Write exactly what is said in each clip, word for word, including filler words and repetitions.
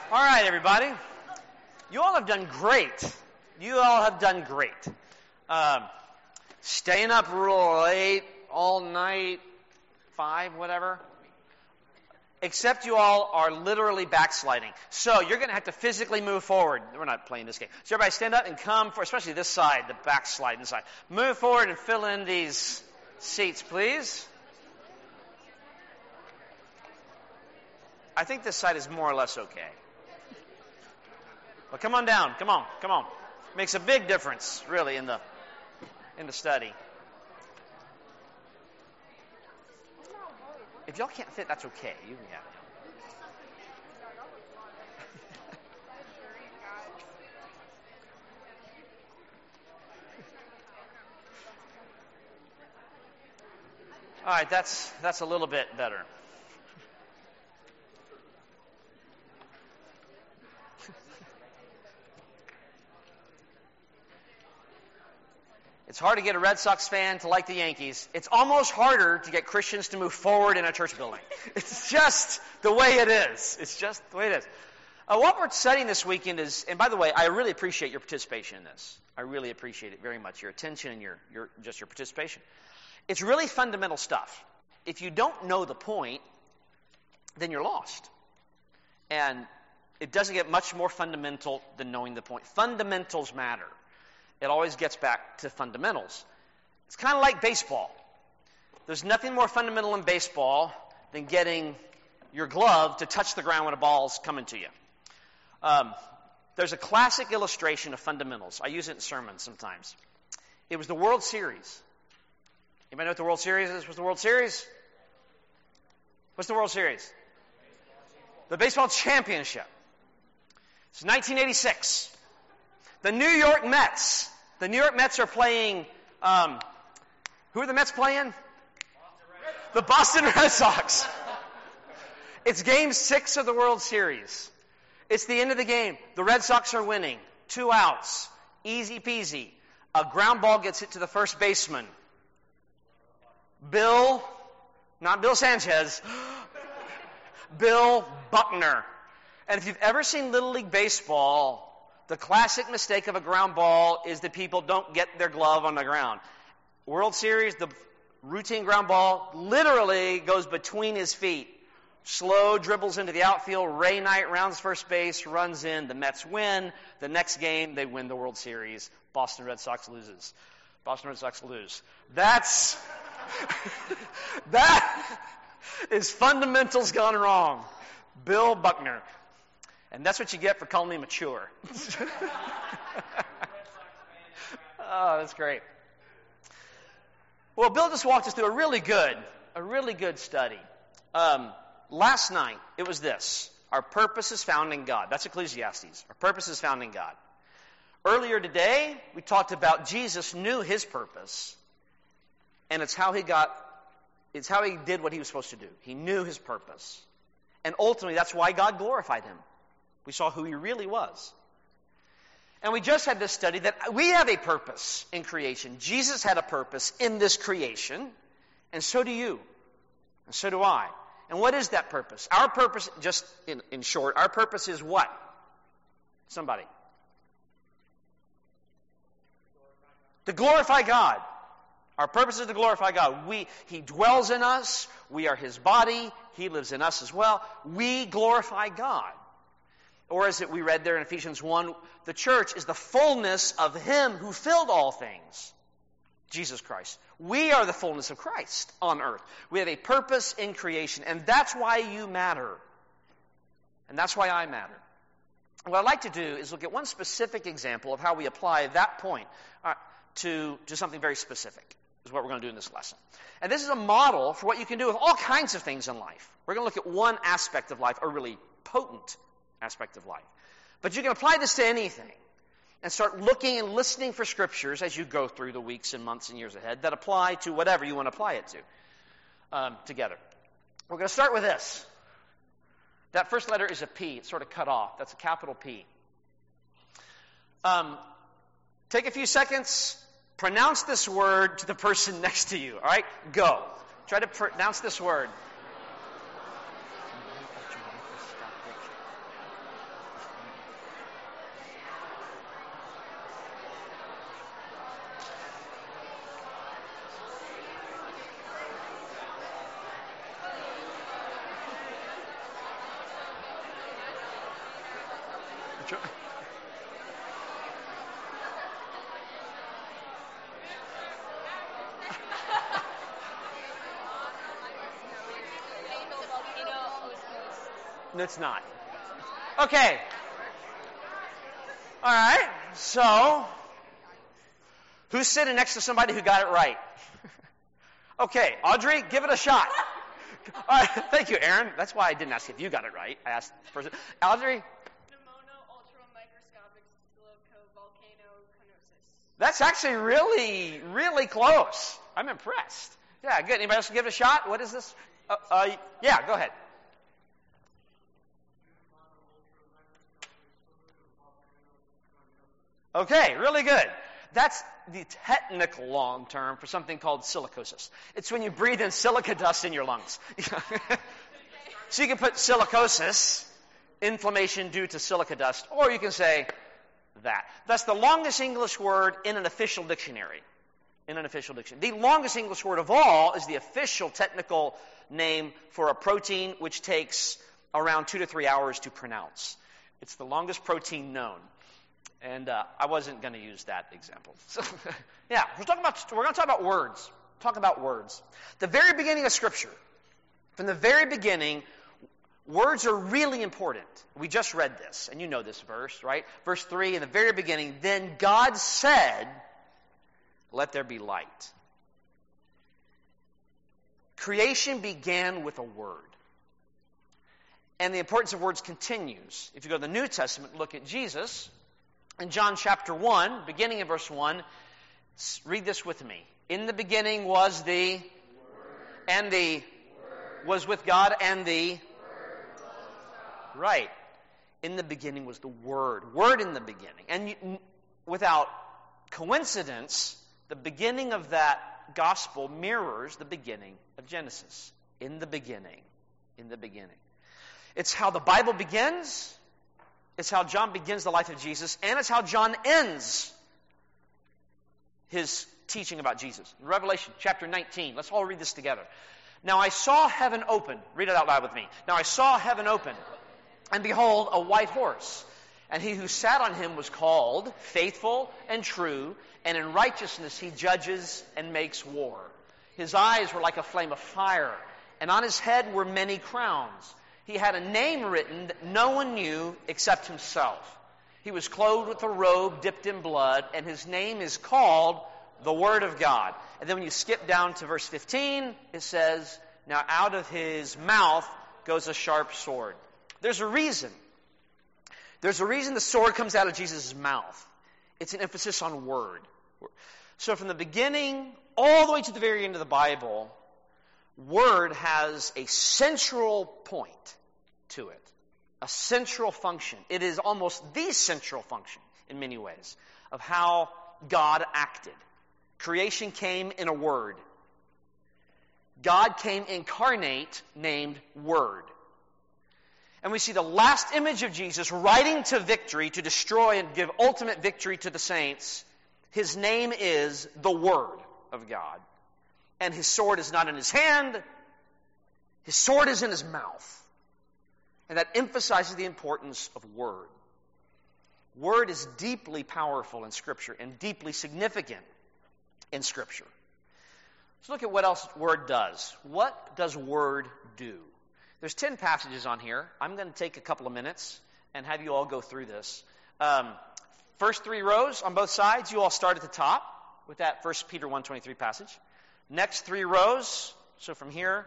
All right, everybody. You all have done great. You all have done great. Um, staying up real late, all night, five, whatever. Except you all are literally backsliding. So you're going to have to physically move forward. We're not playing this game. So everybody stand up and come for, especially this side, the backsliding side. Move forward and fill in these seats, please. I think this side is more or less okay. But come on down. Come on. Come on. Makes a big difference, really, in the in the study. If y'all can't fit, that's okay. You can have it. All right, that's that's a little bit better. It's hard to get a Red Sox fan to like the Yankees. It's almost harder to get Christians to move forward in a church building. It's just the way it is. It's just the way it is. Uh, what we're studying this weekend is, and by the way, I really appreciate your participation in this. I really appreciate it very much, your attention and your, your just your participation. It's really fundamental stuff. If you don't know the point, then you're lost. And it doesn't get much more fundamental than knowing the point. Fundamentals matter. It always gets back to fundamentals. It's kind of like baseball. There's nothing more fundamental in baseball than getting your glove to touch the ground when a ball's coming to you. Um, there's a classic illustration of fundamentals. I use it in sermons sometimes. It was the World Series. Anybody know what the World Series is? What's the World Series? What's the World Series? The baseball championship. It's nineteen eighty-six. The New York Mets. The New York Mets are playing, um, who are the Mets playing? The Boston Red Sox. It's game six of the World Series. It's the end of the game. The Red Sox are winning. Two outs. Easy peasy. A ground ball gets hit to the first baseman. Bill, not Bill Sanchez, Bill Buckner. And if you've ever seen Little League Baseball, the classic mistake of a ground ball is that people don't get their glove on the ground. World Series, the routine ground ball literally goes between his feet. Slow dribbles into the outfield. Ray Knight rounds first base, runs in. The Mets win. The next game, they win the World Series. Boston Red Sox loses. Boston Red Sox lose. That's that is fundamentals gone wrong. Bill Buckner. And that's what you get for calling me mature. Oh, that's great. Well, Bill just walked us through a really good, a really good study. Um, last night, it was this. Our purpose is found in God. That's Ecclesiastes. Our purpose is found in God. Earlier today, we talked about Jesus knew his purpose. And it's how he got, it's how he did what he was supposed to do. He knew his purpose. And ultimately, that's why God glorified him. We saw who he really was. And we just had this study that we have a purpose in creation. Jesus had a purpose in this creation, and so do you, and so do I. And what is that purpose? Our purpose, just in, in short, our purpose is what? Somebody. To glorify God. Our purpose is to glorify God. We, he dwells in us. We are his body. He lives in us as well. We glorify God. Or as we read there in Ephesians one, the church is the fullness of him who filled all things, Jesus Christ. We are the fullness of Christ on earth. We have a purpose in creation, and that's why you matter. And that's why I matter. What I'd like to do is look at one specific example of how we apply that point uh, to, to something very specific, is what we're going to do in this lesson. And this is a model for what you can do with all kinds of things in life. We're going to look at one aspect of life, a really potent aspect of life. But you can apply this to anything and start looking and listening for scriptures as you go through the weeks and months and years ahead that apply to whatever you want to apply it to um, together. We're going to start with this. That first letter is a P. It's sort of cut off. That's a capital P. Um, take a few seconds. Pronounce this word to the person next to you. All right? Go. Try to pronounce this word. No, it's not. Okay. All right. So, who's sitting next to somebody who got it right? Okay, Audrey, give it a shot. All right, thank you, Aaron. That's why I didn't ask if you got it right. I asked the person. Audrey? That's actually really, really close. I'm impressed. Yeah, good. Anybody else give it a shot? What is this? Uh, uh, yeah, go ahead. Okay, really good. That's the technical long term for something called silicosis. It's when you breathe in silica dust in your lungs. So you can put silicosis, inflammation due to silica dust, or you can say that. That's the longest English word in an official dictionary. In an official dictionary. The longest English word of all is the official technical name for a protein which takes around two to three hours to pronounce. It's the longest protein known. And uh, I wasn't going to use that example. So, yeah, we're talking about. We're going to talk about words. Talk about words. The very beginning of Scripture, from the very beginning, words are really important. We just read this, and you know this verse, right? Verse three, in the very beginning, then God said, "Let there be light." Creation began with a word. And the importance of words continues. If you go to the New Testament, look at Jesus. In John chapter one, beginning in verse one, read this with me. In the beginning was the Word, and the Word was with God, and the Word was God. Right. In the beginning was the Word. Word in the beginning. And you, without coincidence, the beginning of that gospel mirrors the beginning of Genesis. In the beginning. In the beginning. It's how the Bible begins. It's how John begins the life of Jesus, and it's how John ends his teaching about Jesus. In Revelation chapter nineteen, let's all read this together. Now I saw heaven open. Read it out loud with me. Now I saw heaven open, and behold, a white horse. And he who sat on him was called Faithful and True, and in righteousness he judges and makes war. His eyes were like a flame of fire, and on his head were many crowns. He had a name written that no one knew except himself. He was clothed with a robe dipped in blood, and his name is called the Word of God. And then when you skip down to verse fifteen, it says, now out of his mouth goes a sharp sword. There's a reason. There's a reason the sword comes out of Jesus' mouth. It's an emphasis on word. So from the beginning all the way to the very end of the Bible, word has a central point to it, a central function. It is almost the central function in many ways of how God acted. Creation came in a word. God came incarnate, named Word. And we see the last image of Jesus riding to victory to destroy and give ultimate victory to the saints. His name is the Word of God. And his sword is not in his hand. His sword is in his mouth. And that emphasizes the importance of word. Word is deeply powerful in Scripture and deeply significant in Scripture. Let's look at what else word does. What does word do? There's ten passages on here. I'm going to take a couple of minutes and have you all go through this. Um, first three rows on both sides, you all start at the top with that First Peter one twenty-three passage. Next three rows, so from here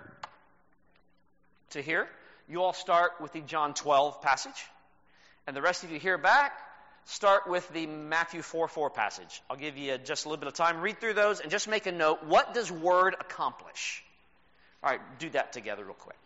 to here, you all start with the John twelve passage. And the rest of you here back, start with the Matthew four four passage. I'll give you just a little bit of time. Read through those and just make a note. What does word accomplish? All right, do that together real quick.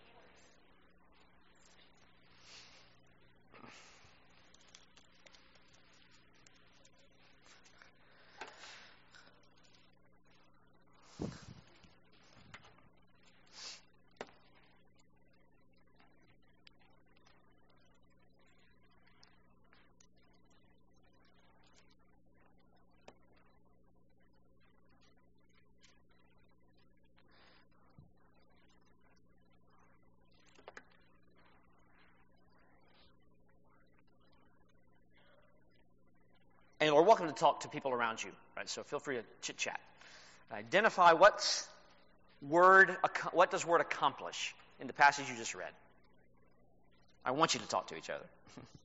And you're welcome to talk to people around you, right? So feel free to chit-chat. Identify what's word, what does word accomplish in the passage you just read. I want you to talk to each other.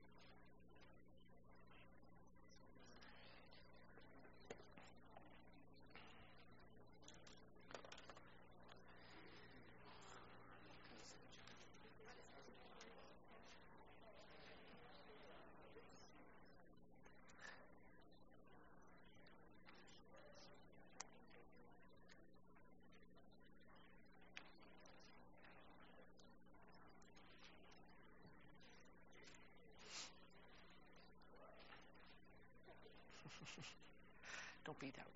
Don't be that way.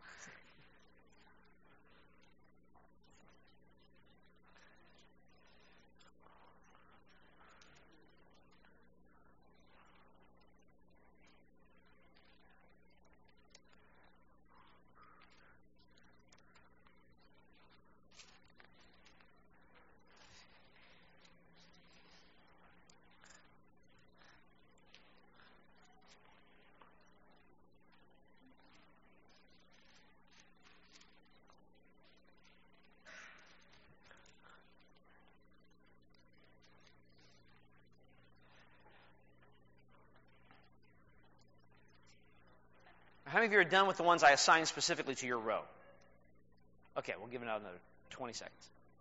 How many of you are done with the ones I assigned specifically to your row? Okay, we'll give it another twenty seconds.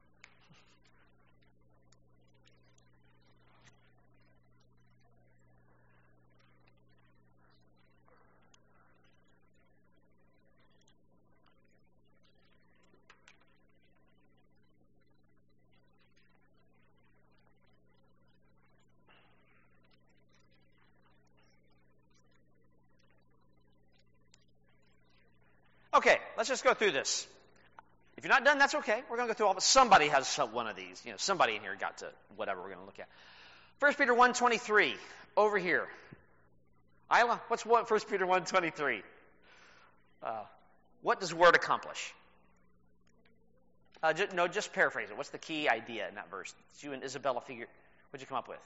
Okay, let's just go through this. If you're not done, that's okay. We're going to go through all, but somebody has some, one of these. You know, somebody in here got to whatever we're going to look at. First Peter one twenty-three, over here. Isla, what's what? First Peter one twenty-three. Uh, what does word accomplish? Uh, just, no, just paraphrase it. What's the key idea in that verse? It's you and Isabella figure. What'd you come up with?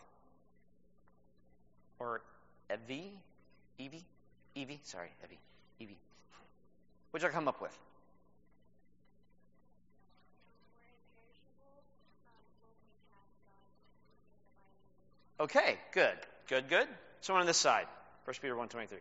Or Evie? Evie? Evie? Sorry, Evie. Evie. What did you come up with? Okay, good. Good, good. Someone on this side. First Peter one twenty-three.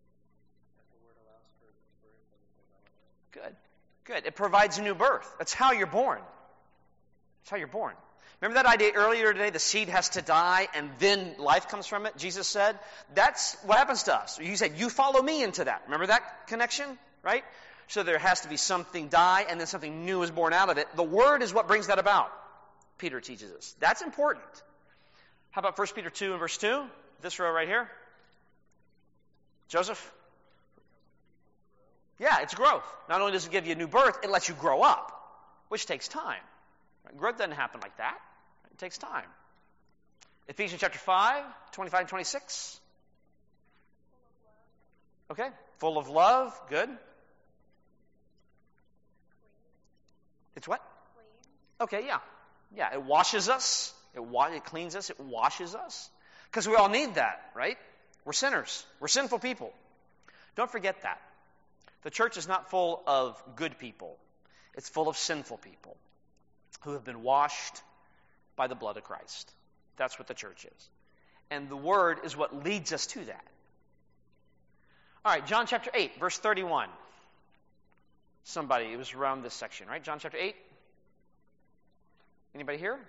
Good. Good. It provides a new birth. That's how you're born. That's how you're born. Remember that idea earlier today, the seed has to die and then life comes from it? Jesus said, that's what happens to us. He said, you follow me into that. Remember that connection? Right? So there has to be something die and then something new is born out of it. The Word is what brings that about, Peter teaches us. That's important. How about First Peter two and verse two? This row right here. Joseph? Yeah, it's growth. Not only does it give you a new birth, it lets you grow up, which takes time. Growth doesn't happen like that. It takes time. Ephesians chapter five, twenty-five and twenty-six. Okay, full of love. Good. It's what? Okay, yeah. Yeah, it washes us. It, wa- it cleans us. It washes us. Because we all need that, right? We're sinners. We're sinful people. Don't forget that. The church is not full of good people. It's full of sinful people who have been washed by the blood of Christ. That's what the church is. And the Word is what leads us to that. All right, John chapter eight, verse thirty-one. Somebody, it was around this section, right? John chapter eight. Anybody here?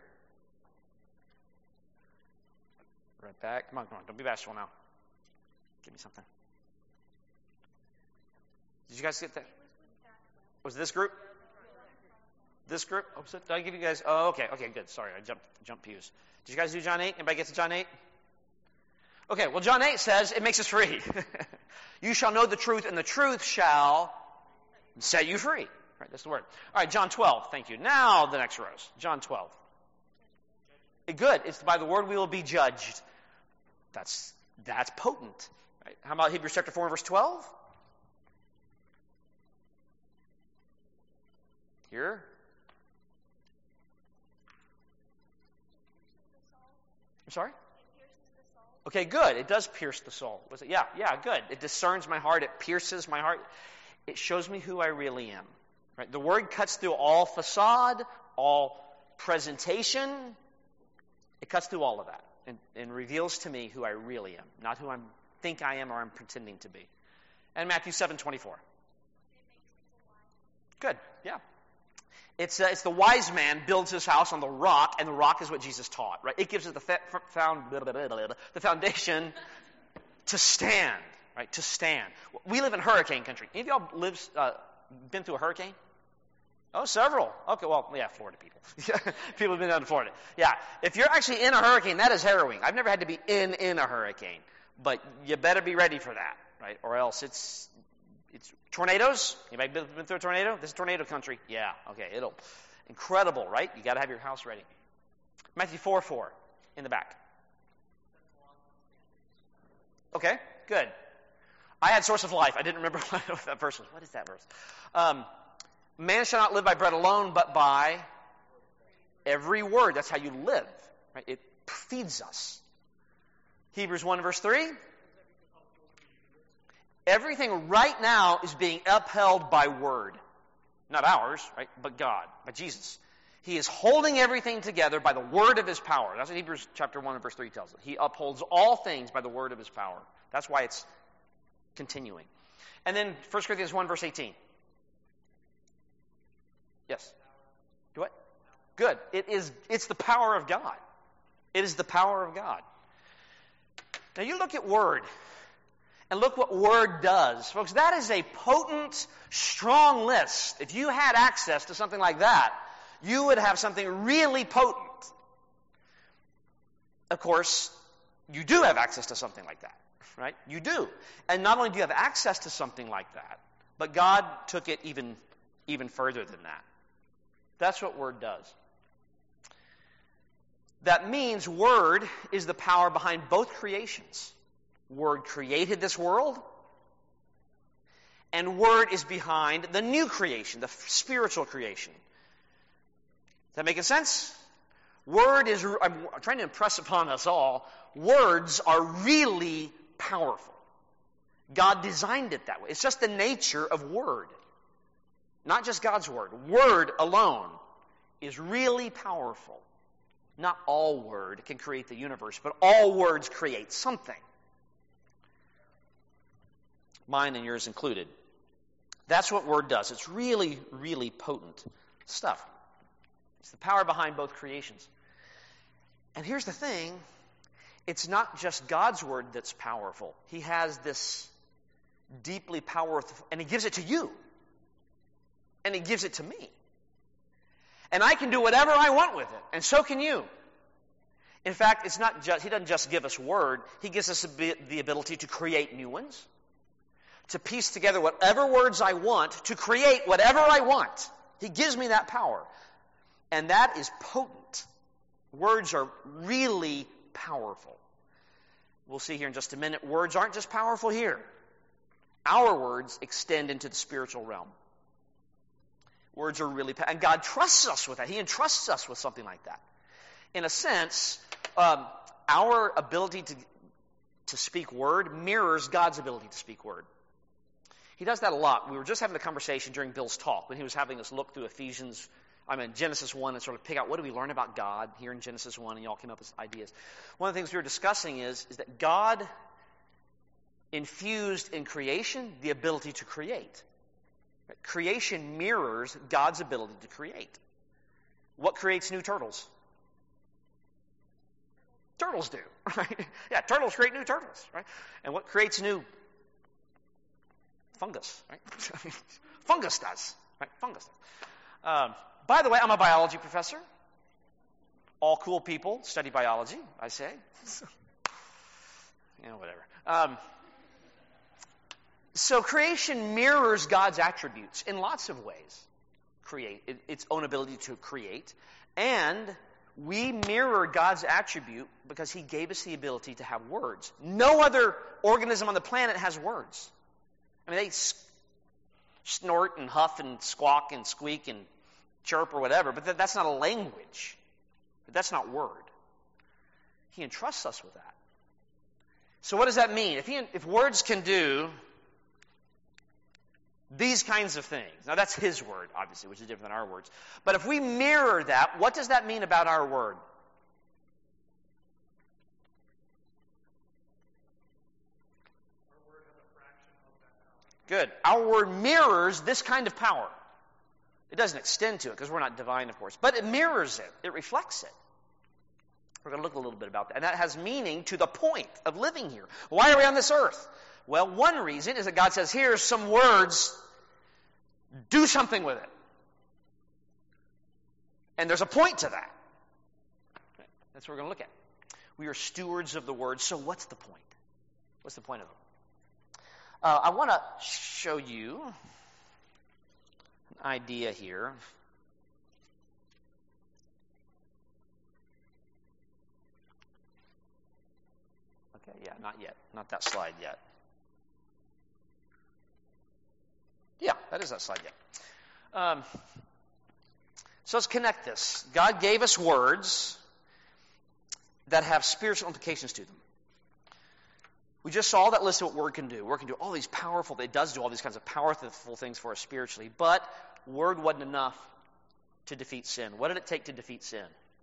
Right back. Come on, come on. Don't be bashful now. Give me something. Did you guys get that? Was it this group? This group? Oh, so did I give you guys? Oh, okay. Okay, good. Sorry, I jumped jumped pews. Did you guys do John eight? Anybody get to John eight? Okay, well, John eight says it makes us free. You shall know the truth, and the truth shall set you free. Right, that's the word. All right, John twelve. Thank you. Now the next rows. John twelve. Good. It's by the word we will be judged. That's that's potent. Right? How about Hebrews chapter four, verse twelve? Here. I'm sorry? Okay, good. It does pierce the soul. Was it? Yeah, yeah, good. It discerns my heart. It pierces my heart. It shows me who I really am. Right? The Word cuts through all facade, all presentation. It cuts through all of that and, and reveals to me who I really am, not who I think I am or I'm pretending to be. And Matthew seven twenty-four. Good, yeah. It's uh, it's the wise man builds his house on the rock, and the rock is what Jesus taught, right? It gives us the fa- found the foundation to stand, right? To stand. We live in hurricane country. Any of y'all lives uh, been through a hurricane? Oh, several. Okay, well, yeah, Florida people. People have been down to Florida. Yeah, if you're actually in a hurricane, that is harrowing. I've never had to be in in a hurricane, but you better be ready for that, right? Or else it's it's tornadoes. Anybody been, been through a tornado? This is tornado country. Yeah, okay, it'll incredible, right? You got to have your house ready. Matthew four four in the back. Okay, good. I had source of life. I didn't remember what that verse was. What is that verse? Um, Man shall not live by bread alone, but by every word. That's how you live. Right? It feeds us. Hebrews one verse three. Everything right now is being upheld by word. Not ours, right? But God, by Jesus. He is holding everything together by the word of his power. That's what Hebrews chapter one and verse three tells us. He upholds all things by the word of his power. That's why it's continuing. And then First Corinthians one verse eighteen. Yes. Do what? Good. It is, it's the power of God. It is the power of God. Now you look at Word, and look what Word does. Folks, that is a potent, strong list. If you had access to something like that, you would have something really potent. Of course, you do have access to something like that, right? You do. And not only do you have access to something like that, but God took it even, even further than that. That's what Word does. That means Word is the power behind both creations. Word created this world, and Word is behind the new creation, the spiritual creation. Is that making sense? Word is, I'm trying to impress upon us all, words are really powerful. God designed it that way. It's just the nature of Word. Not just God's Word. Word alone is really powerful. Not all Word can create the universe, but all words create something. Mine and yours included. That's what Word does. It's really, really potent stuff. It's the power behind both creations. And here's the thing. It's not just God's Word that's powerful. He has this deeply powerful, and He gives it to you. And He gives it to me. And I can do whatever I want with it. And so can you. In fact, it's not just, He doesn't just give us Word. He gives us the ability to create new ones. To piece together whatever words I want. To create whatever I want. He gives me that power. And that is potent. Words are really powerful. We'll see here in just a minute. Words aren't just powerful here. Our words extend into the spiritual realm. Words are really powerful. And God trusts us with that. He entrusts us with something like that. In a sense, um, our ability to, to speak word mirrors God's ability to speak word. He does that a lot. We were just having a conversation during Bill's talk when he was having us look through Ephesians, I mean Genesis one, and sort of pick out what do we learn about God here in Genesis one, and y'all came up with ideas. One of the things we were discussing is, is that God infused in creation the ability to create. Creation mirrors God's ability to create. What creates new turtles? Turtles do, right? Yeah, turtles create new turtles, right? And what creates new fungus, right? Fungus does, right? Fungus does. Um, by the way, I'm a biology professor. All cool people study biology, I say. You know, whatever. Um, So creation mirrors God's attributes in lots of ways. Create, it, its own ability to create. And we mirror God's attribute because He gave us the ability to have words. No other organism on the planet has words. I mean, they snort and huff and squawk and squeak and chirp or whatever, but that, that's not a language. That's not word. He entrusts us with that. So what does that mean? If, he, if words can do these kinds of things, now that's his word, obviously, which is different than our words. But if we mirror that, what does that mean about our word? Good. Our word mirrors this kind of power. It doesn't extend to it because we're not divine, of course. But it mirrors it. It reflects it. We're going to look a little bit about that. And that has meaning to the point of living here. Why are we on this earth? Well, one reason is that God says, here's some words. Do something with it. And there's a point to that. That's what we're going to look at. We are stewards of the word. So what's the point? What's the point of it? Uh, I want to show you an idea here. Okay, yeah, not yet. Not that slide yet. Yeah, that is that slide yet. Um, so let's connect this. God gave us words that have spiritual implications to them. We just saw that list of what word can do. Word can do all these powerful, it does do all these kinds of powerful things for us spiritually, but word wasn't enough to defeat sin. What did it take to defeat sin?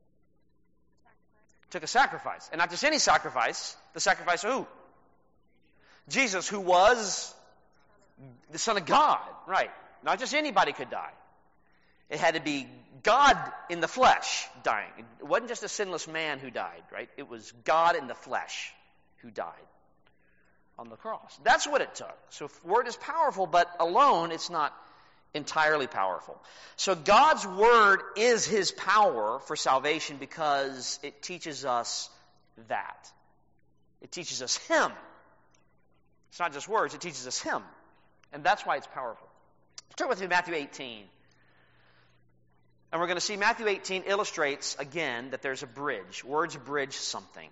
It took a sacrifice. And not just any sacrifice, the sacrifice of who? Jesus, who was the Son of God. Right. Not just anybody could die. It had to be God in the flesh dying. It wasn't just a sinless man who died, right? It was God in the flesh who died on the cross. That's what it took. So word is powerful, but alone it's not entirely powerful. So God's word is his power for salvation because it teaches us that. It teaches us him. It's not just words, it teaches us him. And that's why it's powerful. Turn with me to Matthew eighteen. And we're going to see Matthew eighteen illustrates, again, that there's a bridge. Words bridge something.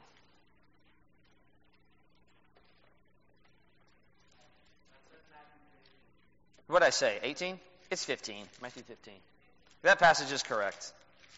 What did I say? eighteen? It's fifteen. Matthew fifteen. That passage is correct.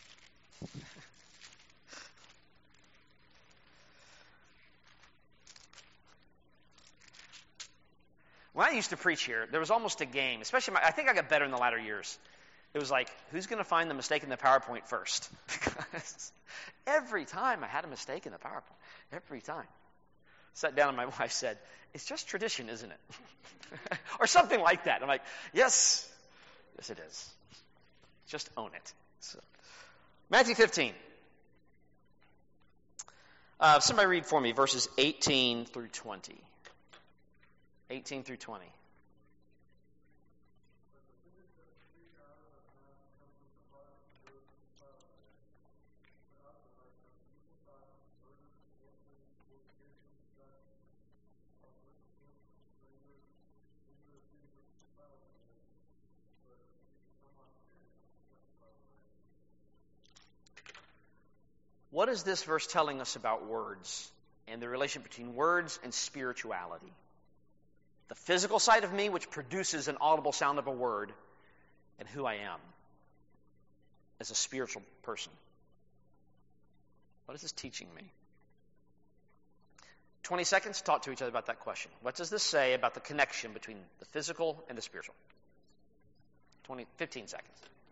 When I used to preach here, there was almost a game, especially my, I think I got better in the latter years. It was like, who's going to find the mistake in the PowerPoint first? Because every time I had a mistake in the PowerPoint. Every time. Sat down and my wife said, it's just tradition, isn't it? Or something like that. I'm like, yes, yes it is. Just own it. So, Matthew fifteen. Uh, somebody read for me verses eighteen through twenty. eighteen through twenty. What is this verse telling us about words and the relation between words and spirituality? The physical side of me, which produces an audible sound of a word, and who I am as a spiritual person. What is this teaching me? twenty seconds to talk to each other about that question. What does this say about the connection between the physical and the spiritual? twenty, fifteen seconds.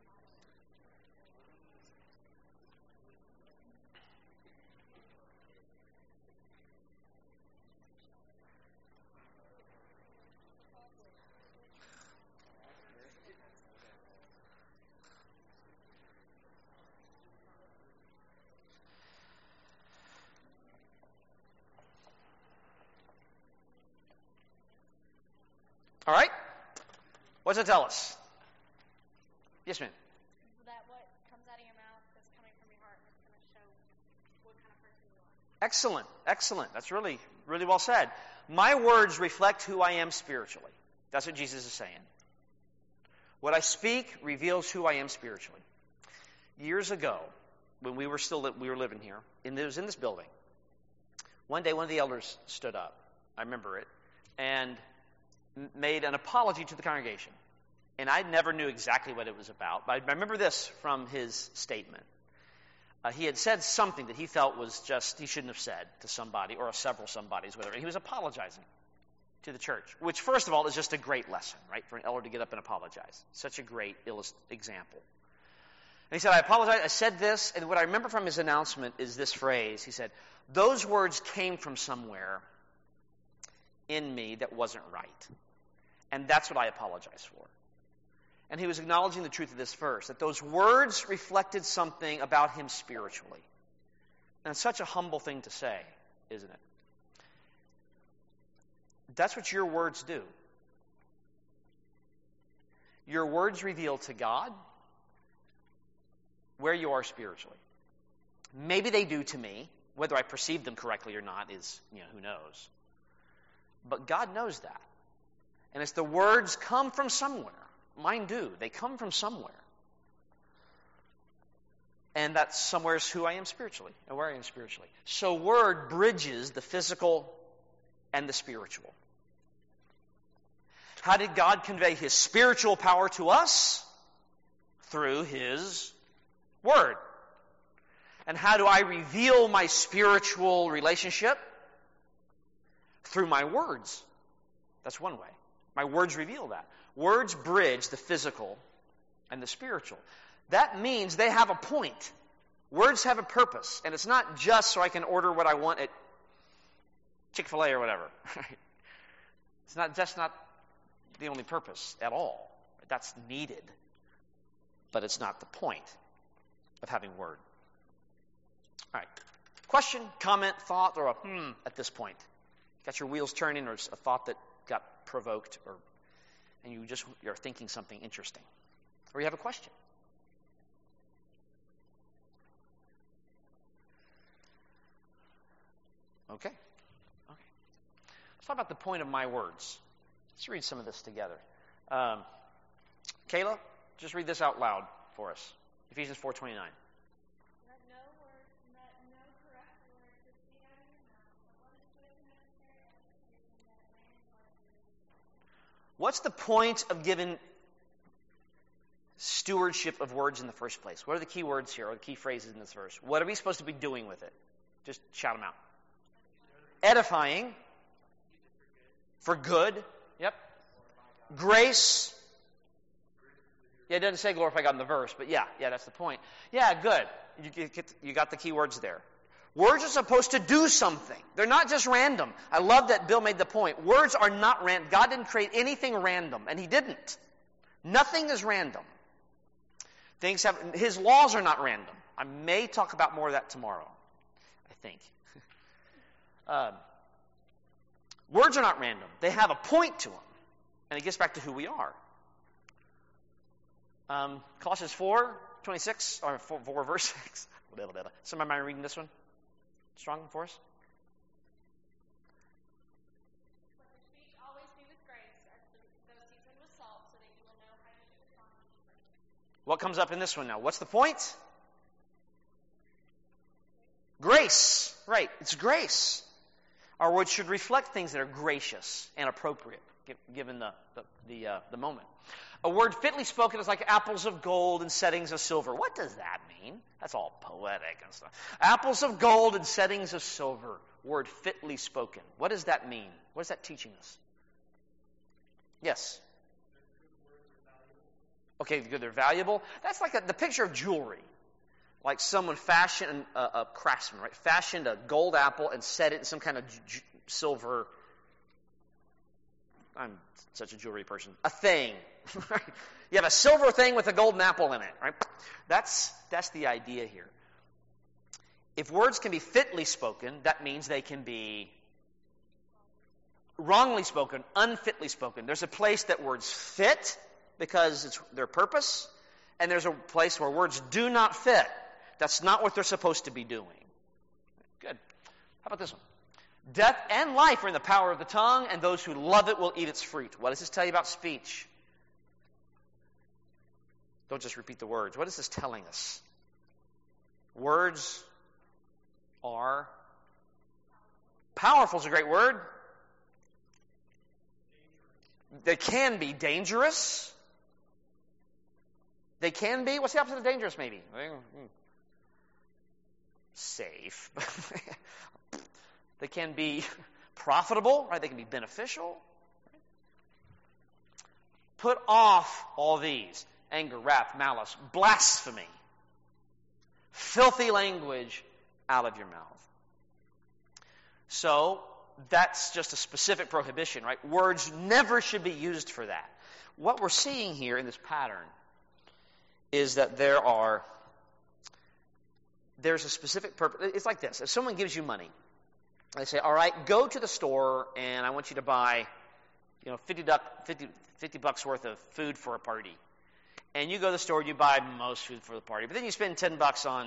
All right? What does it tell us? Yes, ma'am. That what comes out of your mouth is coming from your heart, and it's going to show what kind of person you are. Excellent. Excellent. That's really, really well said. My words reflect who I am spiritually. That's what Jesus is saying. What I speak reveals who I am spiritually. Years ago, when we were still we were living here, and it was in this building, one day one of the elders stood up. I remember it. And made an apology to the congregation. And I never knew exactly what it was about. But I remember this from his statement. Uh, he had said something that he felt was just, he shouldn't have said to somebody or several somebodies, whatever. He was apologizing to the church, which, first of all, is just a great lesson, right? For an elder to get up and apologize. Such a great illust- example. And he said, I apologize, I said this, and what I remember from his announcement is this phrase. He said, those words came from somewhere in me that wasn't right. And that's what I apologize for. And he was acknowledging the truth of this verse, that those words reflected something about him spiritually. And it's such a humble thing to say, isn't it? That's what your words do. Your words reveal to God where you are spiritually. Maybe they do to me. Whether I perceive them correctly or not is, you know, who knows. But God knows that. And it's the words come from somewhere. Mine do. They come from somewhere. And that somewhere is who I am spiritually, and where I am spiritually. So word bridges the physical and the spiritual. How did God convey his spiritual power to us? Through his word. And how do I reveal my spiritual relationship? Through my words. That's one way. My words reveal that. Words bridge the physical and the spiritual. That means they have a point. Words have a purpose. And it's not just so I can order what I want at Chick-fil-A or whatever. It's not just not the only purpose at all. That's needed. But it's not the point of having word. All right. Question, comment, thought, or a hmm at this point. Got your wheels turning, or a thought that got provoked, or and you just you're thinking something interesting, or you have a question. Okay. Okay. Let's talk about the point of my words. Let's read some of this together. Um, Kayla, just read this out loud for us. Ephesians four twenty-nine. What's the point of giving stewardship of words in the first place? What are the key words here, or the key phrases in this verse? What are we supposed to be doing with it? Just shout them out. Edifying. For good. Yep. Grace. Yeah, it doesn't say glorify God in the verse, but yeah, yeah, that's the point. Yeah, good. You, get, you got the key words there. Words are supposed to do something. They're not just random. I love that Bill made the point. Words are not random. God didn't create anything random, and he didn't. Nothing is random. Things have, his laws are not random. I may talk about more of that tomorrow, I think. uh, words are not random. They have a point to them, and it gets back to who we are. Um, Colossians four twenty-six, or four, four verse six. Somebody mind reading this one? Strong for us? Let your speech always be with grace, as though seasoned with salt, so that you will know how you should respond to each person. What comes up in this one now? What's the point? Grace. Right. It's grace. Our words should reflect things that are gracious and appropriate, given the the the, uh, the moment. A word fitly spoken is like apples of gold and settings of silver. What does that mean? That's all poetic and stuff. Apples of gold and settings of silver. Word fitly spoken. What does that mean? What is that teaching us? Yes? Okay, good. They're valuable. That's like a, the picture of jewelry. Like someone fashioned, a, a craftsman, right? Fashioned a gold apple and set it in some kind of j- j- silver. I'm such a jewelry person. A thing. Right? You have a silver thing with a golden apple in it, right? That's that's the idea here. If words can be fitly spoken, that means they can be wrongly spoken, unfitly spoken. There's a place that words fit because it's their purpose, and there's a place where words do not fit. That's not what they're supposed to be doing. Good. How about this one? Death and life are in the power of the tongue, and those who love it will eat its fruit. What does this tell you about speech? Don't just repeat the words. What is this telling us? Words are powerful is a great word. They can be dangerous. They can be. What's the opposite of dangerous, maybe? safe. They can be profitable, right? They can be beneficial. Put off all these: anger, wrath, malice, blasphemy, filthy language out of your mouth. So that's just a specific prohibition, right? Words never should be used for that. What we're seeing here in this pattern is that there are, there's a specific purpose. It's like this. If someone gives you money, they say, all right, go to the store and I want you to buy, you know, fifty, duck, fifty, fifty bucks worth of food for a party. And you go to the store and you buy most food for the party. But then you spend ten bucks on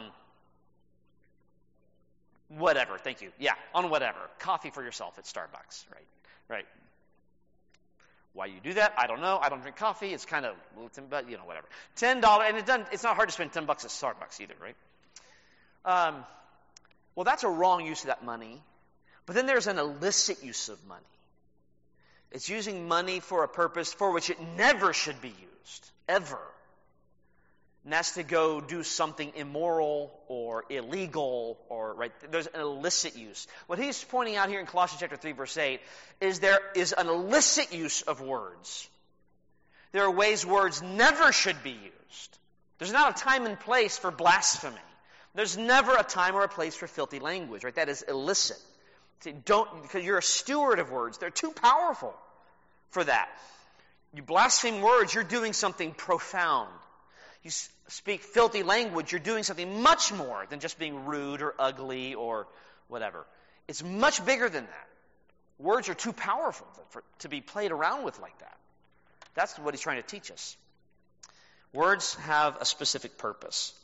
whatever. Thank you. Yeah, on whatever. Coffee for yourself at Starbucks, right? Right. Why you do that, I don't know. I don't drink coffee. It's kind of, but you know, whatever. ten dollars, and it doesn't, it's not hard to spend ten bucks at Starbucks either, right? Um, well, that's a wrong use of that money. But then there's an illicit use of money. It's using money for a purpose for which it never should be used, ever. And that's to go do something immoral or illegal, or right. There's an illicit use. What he's pointing out here in Colossians chapter three, verse eight, is there is an illicit use of words. There are ways words never should be used. There's not a time and place for blasphemy. There's never a time or a place for filthy language, right? That is illicit. See, don't, because you're a steward of words. They're too powerful for that. You blaspheme words, you're doing something profound. You speak filthy language, you're doing something much more than just being rude or ugly or whatever. It's much bigger than that. Words are too powerful for, to be played around with like that. That's what he's trying to teach us. Words have a specific purpose.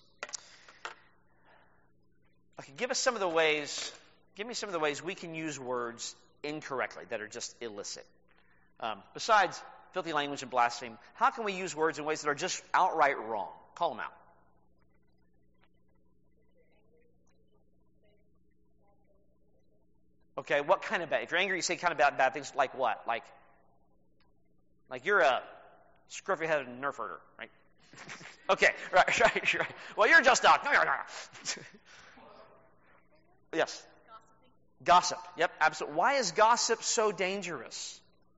Okay, give us some of the ways, give me some of the ways we can use words incorrectly that are just illicit. Um, besides filthy language and blasphemy, how can we use words in ways that are just outright wrong? Call them out. Okay, what kind of bad? If you're angry, you say kind of bad, bad things like what? Like, like you're a scruffy-headed nerf herder, right? Okay, right, right, right. Well, you're just a... Yes? Gossiping. Gossip, yep, absolutely. Why is gossip so dangerous?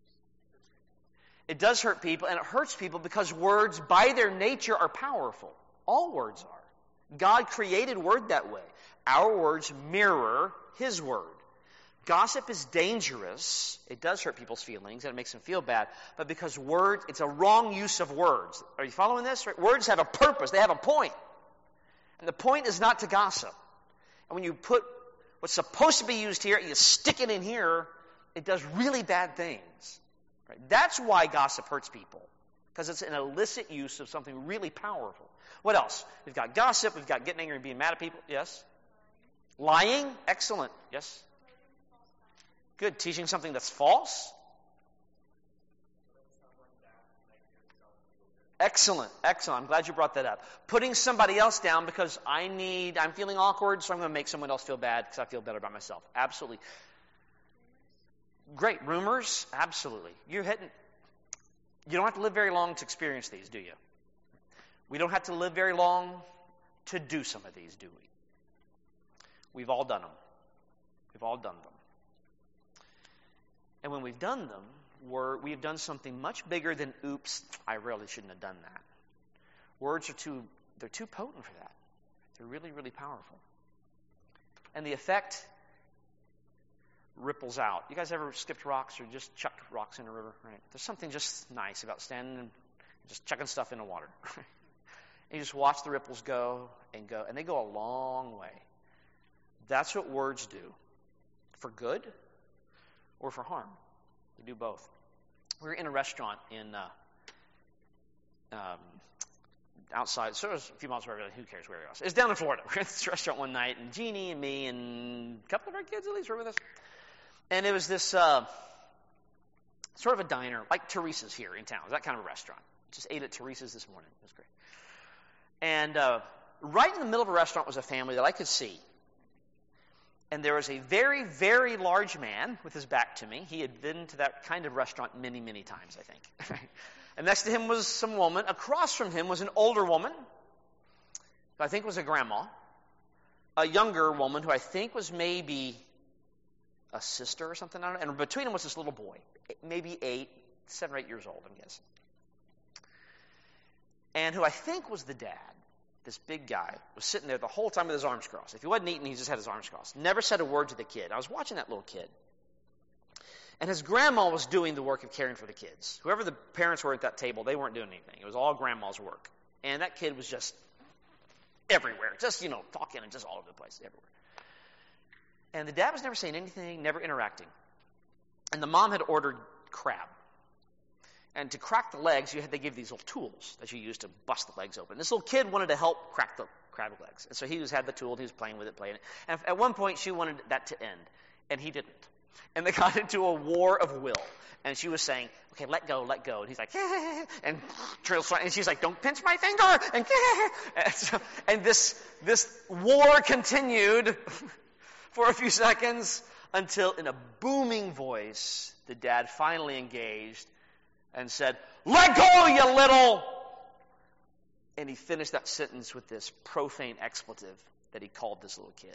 It does hurt people, and it hurts people because words, by their nature, are powerful. All words are. God created word that way. Our words mirror His word. Gossip is dangerous. It does hurt people's feelings, and it makes them feel bad. But because words, it's a wrong use of words. Are you following this? Right? Words have a purpose. They have a point. And the point is not to gossip. And when you put what's supposed to be used here, you stick it in here, it does really bad things. Right? That's why gossip hurts people, because it's an illicit use of something really powerful. What else? We've got gossip. We've got getting angry and being mad at people. Yes? Lying. Excellent. Yes? Good. Teaching something that's false. Excellent. Excellent. I'm glad you brought that up. Putting somebody else down because I need, I'm feeling awkward, so I'm going to make someone else feel bad because I feel better about myself. Absolutely. Great. Rumors? Absolutely. You're hitting, you don't have to live very long to experience these, do you? We don't have to live very long to do some of these, do we? We've all done them. We've all done them. And when we've done them, we're, we have done something much bigger than, oops, I really shouldn't have done that. Words are too, they're too potent for that. They're really, really powerful. And the effect ripples out. You guys ever skipped rocks or just chucked rocks in a river? Right? There's something just nice about standing and just chucking stuff in the water. And you just watch the ripples go and go, and they go a long way. That's what words do. For good or for harm. They do both. We were in a restaurant in uh, um, outside, so it was a few miles away. Who cares where it was? It was down in Florida. We were at this restaurant one night, and Jeannie and me and a couple of our kids at least were with us. And it was this uh, sort of a diner, like Teresa's here in town. It was that kind of a restaurant. Just ate at Teresa's this morning. It was great. And uh, right in the middle of a restaurant was a family that I could see. And there was a very, very large man with his back to me. He had been to that kind of restaurant many, many times, I think. And next to him was some woman. Across from him was an older woman, who I think was a grandma. a younger woman who I think was maybe a sister or something. I don't know. And between them was this little boy, maybe eight, seven or eight years old, I'm guessing. And who I think was the dad, this big guy, was sitting there the whole time with his arms crossed. If he wasn't eating, he just had his arms crossed. Never said a word to the kid. I was watching that little kid. And his grandma was doing the work of caring for the kids. Whoever the parents were at that table, they weren't doing anything. It was all grandma's work. And that kid was just everywhere. Just, you know, talking and just all over the place, everywhere. And the dad was never saying anything, never interacting. And the mom had ordered crab. And to crack the legs, you had to give these little tools that you use to bust the legs open. This little kid wanted to help crack the crab legs. And so he was had the tool, and he was playing with it, playing it. And at one point, she wanted that to end. And he didn't. And they got into a war of will. And she was saying, okay, let go, let go. And he's like, and and she's like, don't pinch my finger. And, and, so, and this, this war continued for a few seconds until in a booming voice, the dad finally engaged and said, let go, you little... And he finished that sentence with this profane expletive that he called this little kid.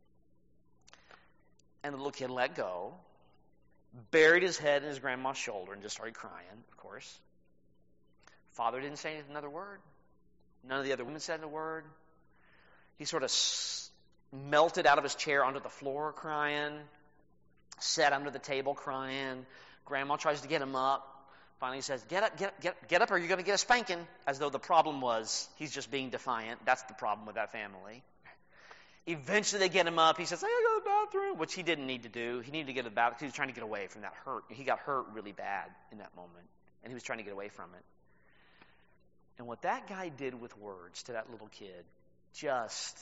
And the little kid let go, buried his head in his grandma's shoulder, and just started crying, of course. Father didn't say another word. None of the other women said a word. He sort of s- melted out of his chair onto the floor crying, sat under the table crying. Grandma tries to get him up. Finally he says, get up, get up, get up, get up or you're going to get a spanking, as though the problem was he's just being defiant. That's the problem with that family. Eventually they get him up. He says, I got to go to the bathroom, which he didn't need to do. He needed to get to the bathroom because he was trying to get away from that hurt. He got hurt really bad in that moment, and he was trying to get away from it. And what that guy did with words to that little kid, just,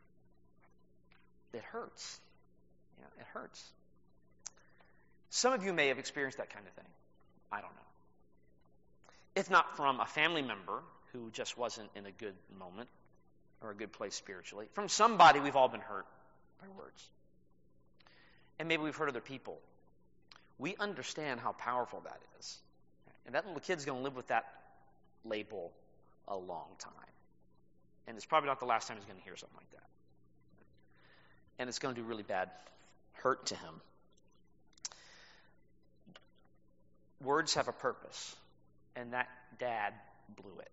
it hurts. Yeah, it hurts. Some of you may have experienced that kind of thing. I don't know. If not from a family member who just wasn't in a good moment or a good place spiritually, from somebody we've all been hurt by words. And maybe we've hurt other people. We understand how powerful that is. And that little kid's going to live with that label a long time. And it's probably not the last time he's going to hear something like that. And it's going to do really bad hurt to him. Words have a purpose, and that dad blew it.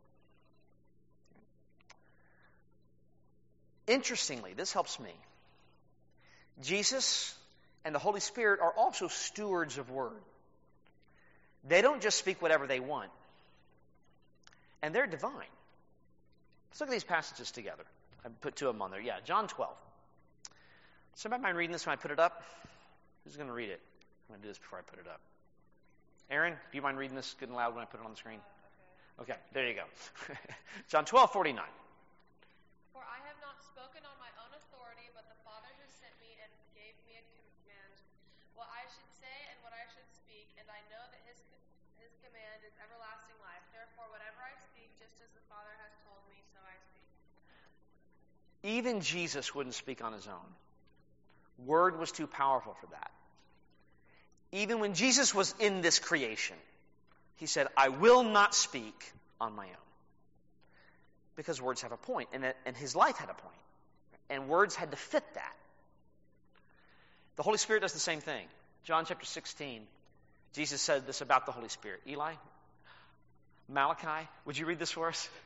Interestingly, this helps me. Jesus and the Holy Spirit are also stewards of word. They don't just speak whatever they want. And they're divine. Let's look at these passages together. I put two of them on there. Yeah, John twelve. Somebody mind reading this when I put it up? Who's going to read it? I'm going to do this before I put it up. Aaron, do you mind reading this good and loud when I put it on the screen? Okay, there you go. John twelve forty-nine. For I have not spoken on my own authority, but the Father who sent me and gave me a command, what I should say and what I should speak, and I know that his his command is everlasting life. Therefore, whatever I speak, just as the Father has told me, so I speak. Even Jesus wouldn't speak on his own. Word was too powerful for that. Even when Jesus was in this creation, he said, I will not speak on my own. Because words have a point, and, that, and his life had a point. And words had to fit that. The Holy Spirit does the same thing. John chapter sixteen, Jesus said this about the Holy Spirit. Eli, Malachi, would you read this for us?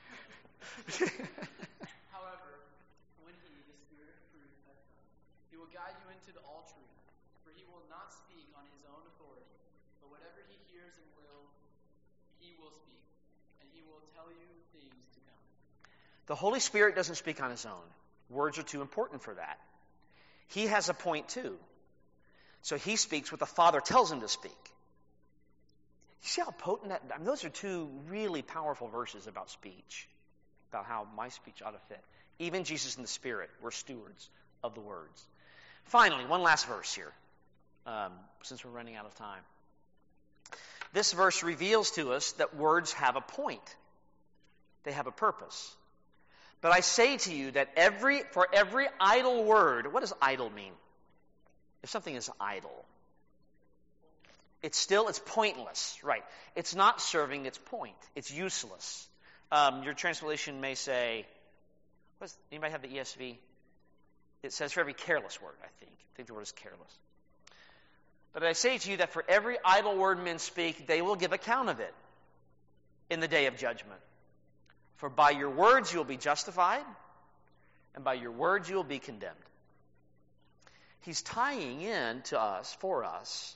However, when he, the Spirit of truth, has come, he will guide you into the all truth. For he will not speak on his own authority, but whatever he hears and will, he will speak, and he will tell you things to come. The Holy Spirit doesn't speak on his own. Words are too important for that. He has a point too. So he speaks what the Father tells him to speak. You see how potent that, I mean, those are two really powerful verses about speech, about how my speech ought to fit. Even Jesus and the Spirit were stewards of the words. Finally, one last verse here, um, since we're running out of time. This verse reveals to us that words have a point. They have a purpose. But I say to you that every for every idle word, what does idle mean? If something is idle, it's still, it's pointless, right? It's not serving its point. It's useless. Um, your translation may say, what's, anybody have the E S V? It says for every careless word, I think. I think the word is careless. But I say to you that for every idle word men speak, they will give account of it in the day of judgment. For by your words you will be justified, and by your words you will be condemned. He's tying in to us, for us,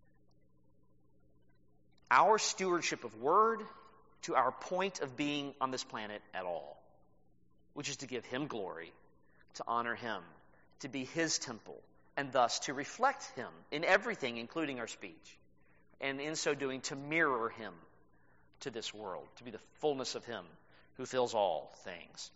our stewardship of word to our point of being on this planet at all, which is to give him glory, to honor him, to be his temple, and thus to reflect him in everything, including our speech. And in so doing, to mirror him to this world, to be the fullness of him who fills all things.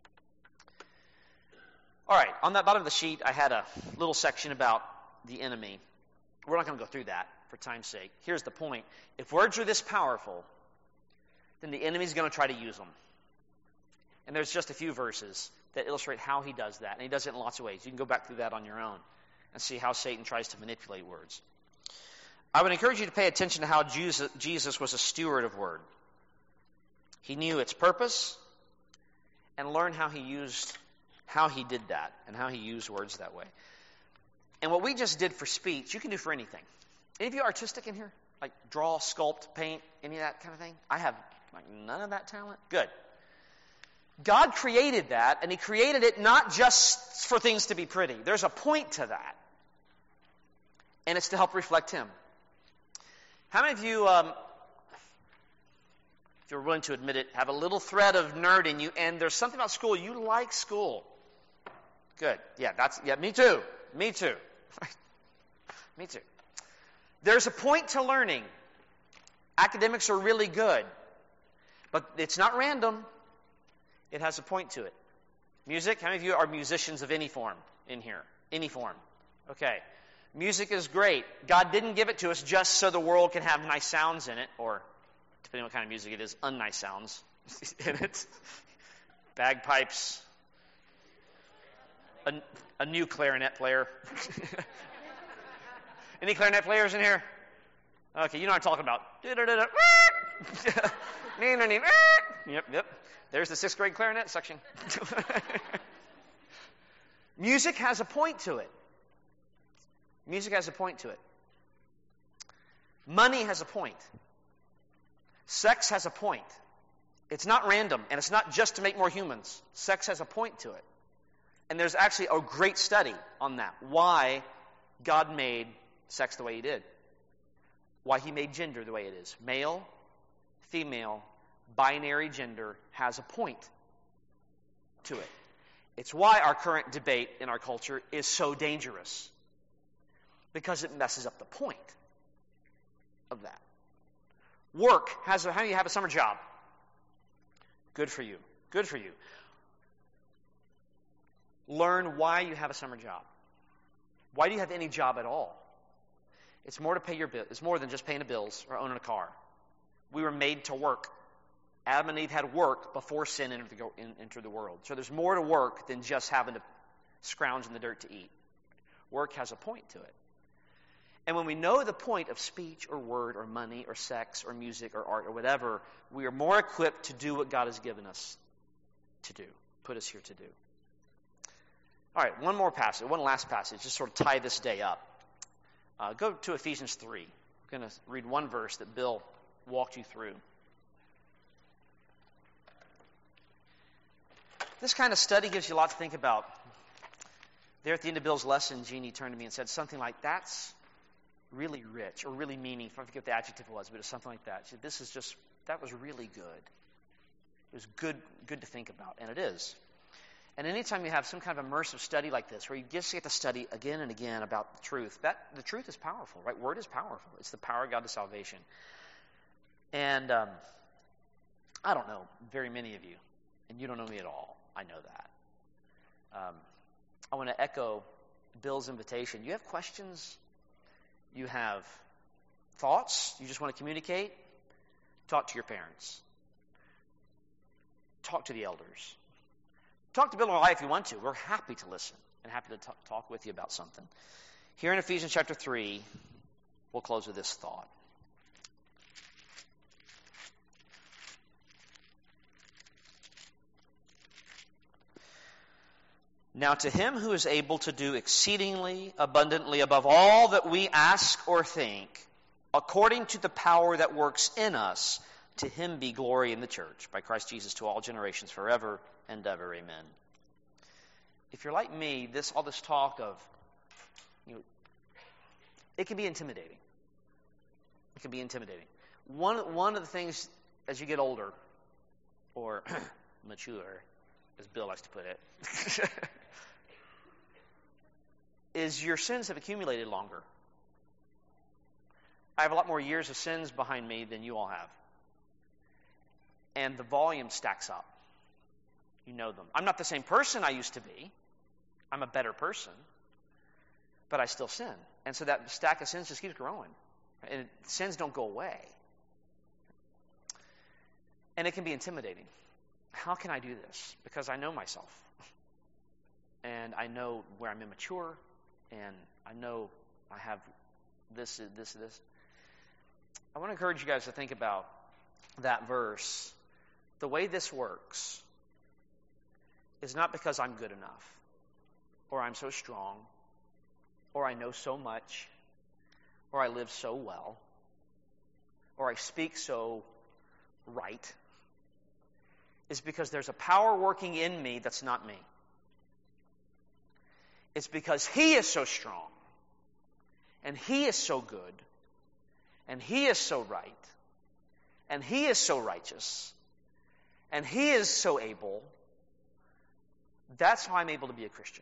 All right, on that bottom of the sheet, I had a little section about the enemy. We're not going to go through that for time's sake. Here's the point. If words are this powerful, then the enemy's going to try to use them. And there's just a few verses that illustrate how he does that. And he does it in lots of ways. You can go back through that on your own and see how Satan tries to manipulate words. I would encourage you to pay attention to how Jesus was a steward of word. He knew its purpose and learned how he used, how he did that and how he used words that way. And what we just did for speech, you can do for anything. Any of you artistic in here? Like draw, sculpt, paint, any of that kind of thing? I have like none of that talent. Good. God created that, and he created it not just for things to be pretty. There's a point to that. And it's to help reflect him. How many of you, um, if you're willing to admit it, have a little thread of nerd in you, and there's something about school, you like school? Good. Yeah, that's, yeah, me too. Me too. Me too. There's a point to learning. Academics are really good. But it's not random. It has a point to it. Music, how many of you are musicians of any form in here? Any form. Okay. Music is great. God didn't give it to us just so the world can have nice sounds in it, or, depending on what kind of music it is, unnice sounds in it. Bagpipes. A, a new clarinet player. Any clarinet players in here? Okay, you know what I'm talking about. Yep, yep. There's the sixth grade clarinet section. Music has a point to it. Music has a point to it. Money has a point. Sex has a point. It's not random, and it's not just to make more humans. Sex has a point to it. And there's actually a great study on that. Why God made sex the way he did. Why he made gender the way it is. Male, female, binary gender has a point to it. It's why our current debate in our culture is so dangerous. Because it messes up the point of that. Work has a, how do you have a summer job? Good for you. Good for you. Learn why you have a summer job. Why do you have any job at all? It's more to pay your bill. It's more than just paying the bills or owning a car. We were made to work. Adam and Eve had work before sin entered the, entered the world. So there's more to work than just having to scrounge in the dirt to eat. Work has a point to it. And when we know the point of speech or word or money or sex or music or art or whatever, we are more equipped to do what God has given us to do, put us here to do. All right, one more passage, one last passage, just sort of tie this day up. Uh, go to Ephesians three. I'm going to read one verse that Bill walked you through. This kind of study gives you a lot to think about. There at the end of Bill's lesson, Jeannie turned to me and said something like, that's really rich or really meaningful. I forget what the adjective was, but it's something like that. She said, this is just, that was really good. It was good, good to think about, and it is. And anytime you have some kind of immersive study like this, where you just get to study again and again about the truth, that the truth is powerful, right? Word is powerful. It's the power of God to salvation. And um, I don't know very many of you, and you don't know me at all. I know that. Um, I want to echo Bill's invitation. You have questions? You have thoughts? You just want to communicate? Talk to your parents. Talk to the elders. Talk to Bill and I if you want to. We're happy to listen and happy to talk, talk with you about something. Here in Ephesians chapter three, we'll close with this thought. Now to him who is able to do exceedingly abundantly above all that we ask or think, according to the power that works in us, to him be glory in the church, by Christ Jesus, to all generations, forever and ever. Amen. If you're like me, this all this talk of, you know, it can be intimidating. It can be intimidating. One one of the things as you get older, or mature, as Bill likes to put it, is your sins have accumulated longer. I have a lot more years of sins behind me than you all have. And the volume stacks up. You know them. I'm not the same person I used to be. I'm a better person. But I still sin. And so that stack of sins just keeps growing. And sins don't go away. And it can be intimidating. How can I do this? Because I know myself. And I know where I'm immature. And I know I have this, this, this. I want to encourage you guys to think about that verse. The way this works is not because I'm good enough, or I'm so strong, or I know so much, or I live so well, or I speak so right. It's because there's a power working in me that's not me. It's because He is so strong, and He is so good, and He is so right, and He is so righteous, and He is so able. That's how I'm able to be a Christian.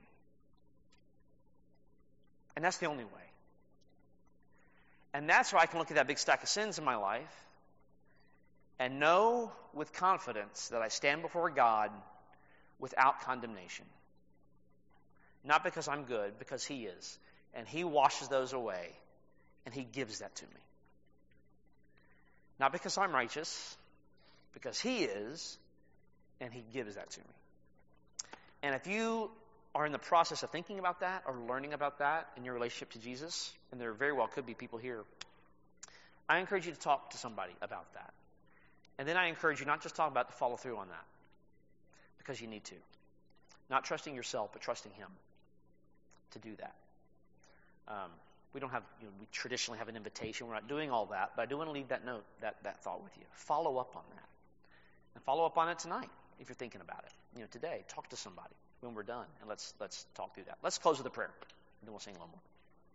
And that's the only way. And that's why I can look at that big stack of sins in my life and know with confidence that I stand before God without condemnation. Not because I'm good, because He is. And He washes those away, and He gives that to me. Not because I'm righteous, because He is, and He gives that to me. And if you are in the process of thinking about that or learning about that in your relationship to Jesus, and there very well could be people here, I encourage you to talk to somebody about that. And then I encourage you not just talk about to follow through on that, because you need to. Not trusting yourself, but trusting Him to do that. Um, we don't have, you know, we traditionally have an invitation. We're not doing all that, but I do want to leave that note, that, that thought with you. Follow up on that. And follow up on it tonight, if you're thinking about it. You know, today, talk to somebody when we're done, and let's let's talk through that. Let's close with a prayer, and then we'll sing a little more.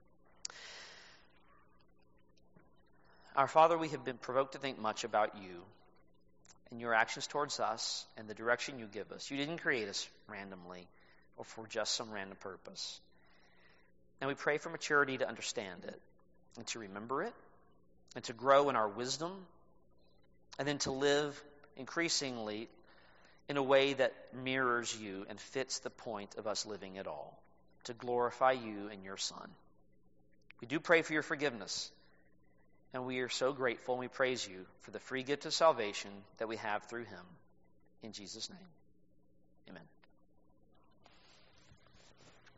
Our Father, we have been provoked to think much about You and Your actions towards us and the direction You give us. You didn't create us randomly or for just some random purpose. And we pray for maturity to understand it and to remember it and to grow in our wisdom and then to live increasingly in a way that mirrors You and fits the point of us living at all, to glorify You and Your Son. We do pray for Your forgiveness, and we are so grateful, and we praise You for the free gift of salvation that we have through Him. In Jesus' name, amen.